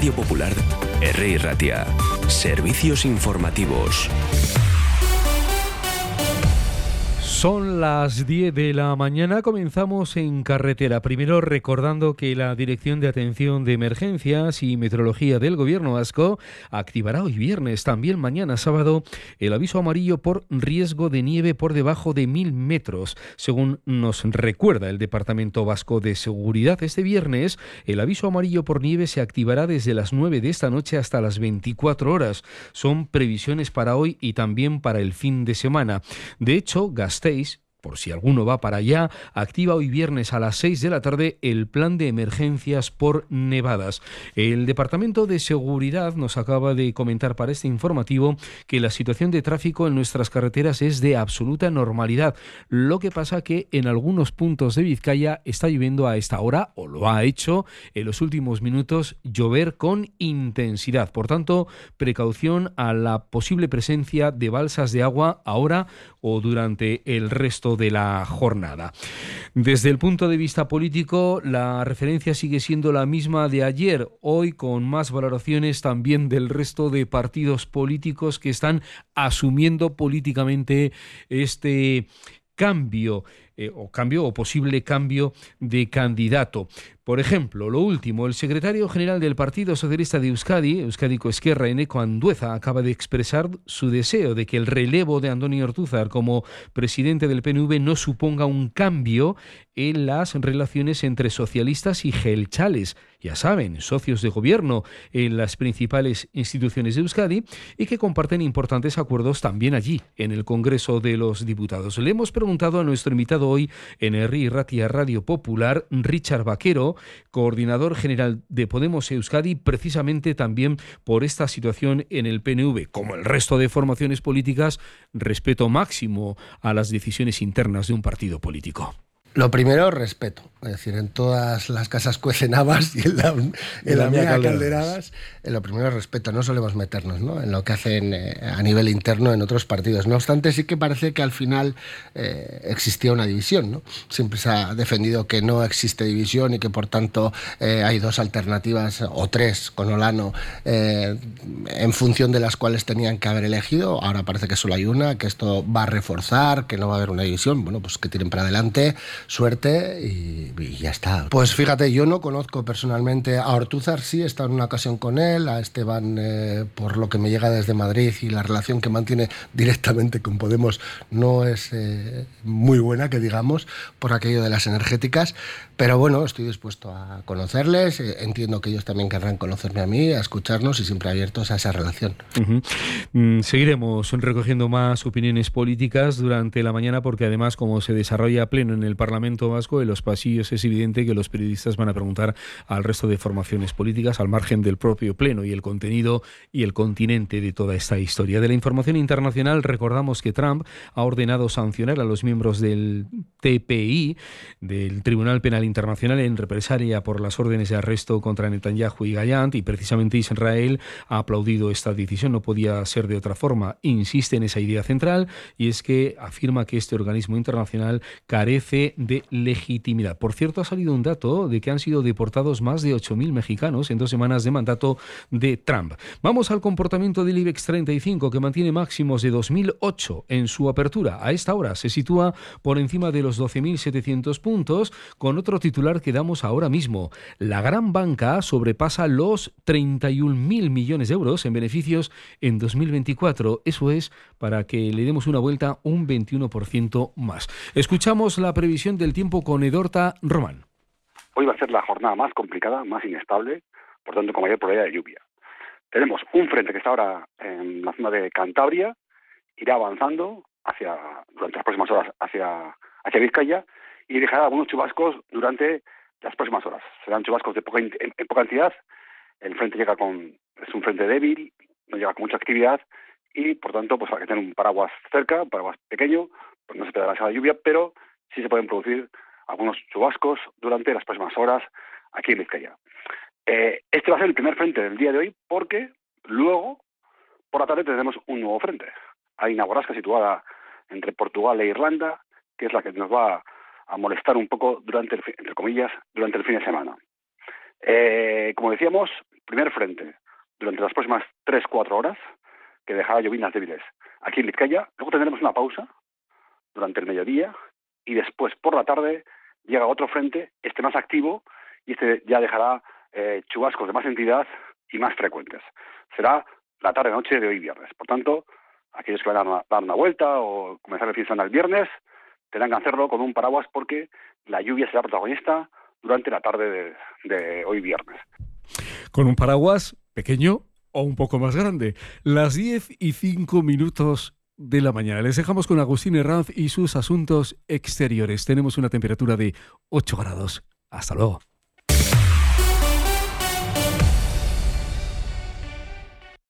Radio Popular, Herri Ratia. Servicios informativos. Son las 10 de la mañana, comenzamos en carretera. Primero recordando que la Dirección de Atención de Emergencias y Meteorología del Gobierno Vasco activará hoy viernes, también mañana sábado, el aviso amarillo por riesgo de nieve por debajo de 1000 metros. Según nos recuerda el Departamento Vasco de Seguridad, este viernes el aviso amarillo por nieve se activará desde las 9 de esta noche hasta las 24 horas. Son previsiones para hoy y también para el fin de semana. De hecho, Gasteiz, por si alguno va para allá, activa hoy viernes a las 6 de la tarde el plan de emergencias por nevadas. El Departamento de Seguridad nos acaba de comentar para este informativo que la situación de tráfico en nuestras carreteras es de absoluta normalidad. Lo que pasa que en algunos puntos de Vizcaya está lloviendo a esta hora, o lo ha hecho en los últimos minutos, llover con intensidad. Por tanto, precaución a la posible presencia de balsas de agua ahora o durante el resto de la jornada. Desde el punto de vista político, la referencia sigue siendo la misma de ayer, hoy con más valoraciones también del resto de partidos políticos que están asumiendo políticamente este cambio o posible cambio de candidato. Por ejemplo, lo último, el secretario general del Partido Socialista de Euskadi, Euskadiko Ezkerra, Eneko Andueza, acaba de expresar su deseo de que el relevo de Andoni Ortuzar como presidente del PNV no suponga un cambio en las relaciones entre socialistas y jeltzales, ya saben, socios de gobierno en las principales instituciones de Euskadi y que comparten importantes acuerdos también allí, en el Congreso de los Diputados. Le hemos preguntado a nuestro invitado hoy en Herri Ratia Radio Popular, Richard Vaquero, coordinador general de Podemos Euskadi, precisamente también por esta situación en el PNV. Como el resto de formaciones políticas, respeto máximo a las decisiones internas de un partido político. Lo primero, respeto. Es decir, en todas las casas cuecen habas y en la mía calderadas. Lo primero, respeto. No solemos meternos, ¿no?, en lo que hacen a nivel interno en otros partidos. No obstante, sí que parece que al final existía una división, ¿no? Siempre se ha defendido que no existe división y que, por tanto, hay dos alternativas, o tres, con Olano, en función de las cuales tenían que haber elegido. Ahora parece que solo hay una, que esto va a reforzar, que no va a haber una división. Bueno, pues que tiren para adelante, suerte y ya está. Pues fíjate, yo no conozco personalmente a Ortuzar, sí he estado en una ocasión con él, a Esteban, por lo que me llega desde Madrid, y la relación que mantiene directamente con Podemos no es muy buena, que digamos, por aquello de las energéticas, pero bueno, estoy dispuesto a conocerles, entiendo que ellos también querrán conocerme a mí, a escucharnos y siempre abiertos a esa relación. Seguiremos recogiendo más opiniones políticas durante la mañana, porque además, como se desarrolla a pleno en el Parlamento Vasco, en los pasillos es evidente que los periodistas van a preguntar al resto de formaciones políticas, al margen del propio pleno y el contenido y el continente de toda esta historia. De la información internacional, recordamos que Trump ha ordenado sancionar a los miembros del TPI, del Tribunal Penal Internacional, en represalia por las órdenes de arresto contra Netanyahu y Gallant, y precisamente Israel ha aplaudido esta decisión. No podía ser de otra forma. Insiste en esa idea central, y es que afirma que este organismo internacional carece de legitimidad. Por cierto, ha salido un dato de que han sido deportados más de 8.000 mexicanos en 2 semanas de mandato de Trump. Vamos al comportamiento del IBEX 35, que mantiene máximos de 2008 en su apertura. A esta hora se sitúa por encima de los 12.700 puntos, con otro titular que damos ahora mismo. La gran banca sobrepasa los 31.000 millones de euros en beneficios en 2024. Eso es, para que le demos una vuelta, un 21% más. Escuchamos la previsión del tiempo con Edorta Román. Hoy va a ser la jornada más complicada, más inestable, por tanto con mayor probabilidad de lluvia. Tenemos un frente que está ahora en la zona de Cantabria, irá avanzando durante las próximas horas hacia Vizcaya y dejará algunos chubascos durante las próximas horas. Serán chubascos en poca cantidad. El frente es un frente débil, no llega con mucha actividad y, por tanto, pues hay que tener un paraguas cerca, un paraguas pequeño, pues no se espera demasiada lluvia, pero sí se pueden producir algunos chubascos durante las próximas horas aquí en Vizcaya. Este va a ser el primer frente del día de hoy, porque luego, por la tarde, tendremos un nuevo frente. Hay una borrasca situada entre Portugal e Irlanda, que es la que nos va a molestar un poco entre comillas, durante el fin de semana. Como decíamos, primer frente durante las próximas 3-4 horas, que dejará llovinas débiles aquí en Vizcaya. Luego tendremos una pausa durante el mediodía y después por la tarde llega otro frente, este más activo, y este ya dejará chubascos de más entidad y más frecuentes. Será la tarde-noche de hoy viernes. Por tanto, aquellos que van a dar una vuelta o comenzar el fin de semana el viernes, tendrán que hacerlo con un paraguas porque la lluvia será protagonista durante la tarde de hoy viernes. Con un paraguas pequeño o un poco más grande. Las 10:05 de la mañana. Les dejamos con Agustín Herranz y sus asuntos exteriores. Tenemos una temperatura de 8 grados. Hasta luego.